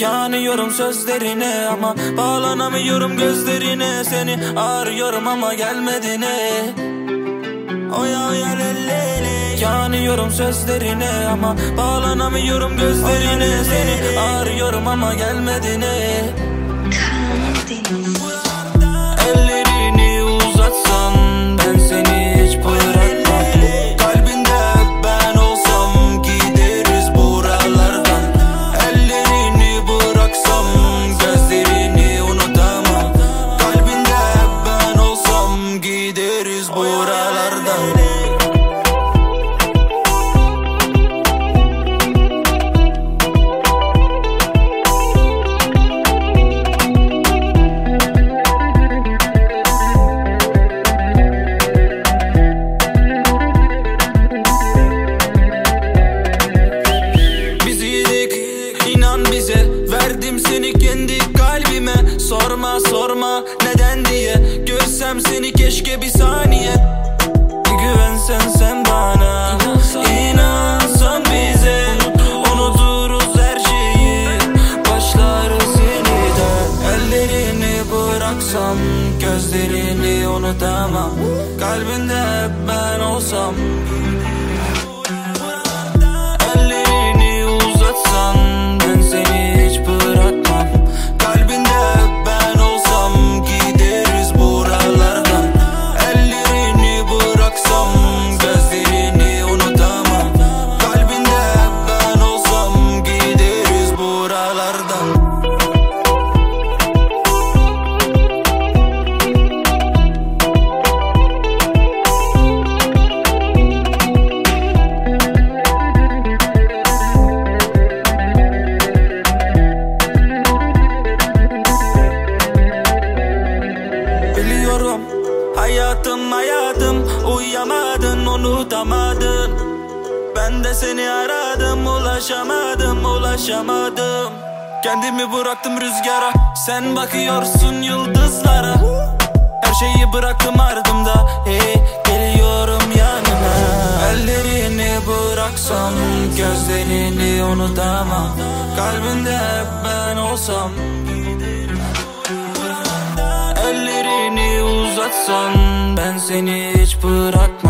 Yanıyorum sözlerine ama bağlanamıyorum gözlerine. Seni arıyorum ama gelmedin Oya oya lelele. Yanıyorum sözlerine ama bağlanamıyorum gözlerine. Seni arıyorum ama gelmedin Ellerini uzatsan ben seni hiç bırakmam. Kalbinde ben olsam gideriz buralardan. Ellerini bıraksam gözlerini unutamam. Kalbinde ben olsam gideriz buralardan. Verdim seni kendi kalbime. Sorma sorma neden diye. Görsem seni keşke bir saniye. Güvensen sen bana, İnansan bize. Unuturuz her şeyi, başlarız yeniden. Ellerini bıraksam gözlerini unutamam. Kalbinde hep ben olsam. Ellerini uzatsan ben seni hiç bırakmam. Kalbinde ben olsam gideriz buralardan. Ellerini bıraksam gözlerini unutamam. Kalbinde ben olsam gideriz buralardan. Hayatım hayatım uyuyamadın, unutamadın. Ben de seni aradım, ulaşamadım. Kendimi bıraktım rüzgara, sen bakıyorsun yıldızlara. Her şeyi bıraktım ardımda, geliyorum yanına. Ellerini bıraksam gözlerini unutamam. Kalbinde hep ben olsam. Ellerini uzatsan ben seni hiç bırakmam.